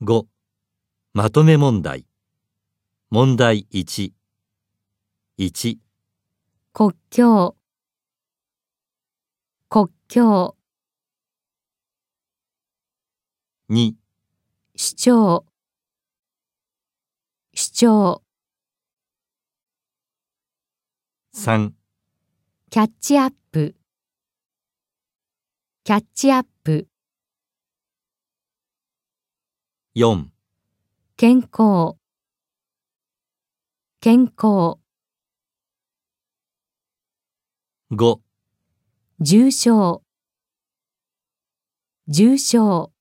5. まとめ問題。問題1。1、 国境、国境、 2、 主張、主張、 3、 キャッチアップ、キャッチアップ、 4、 健康、健康、 5 重症、重症。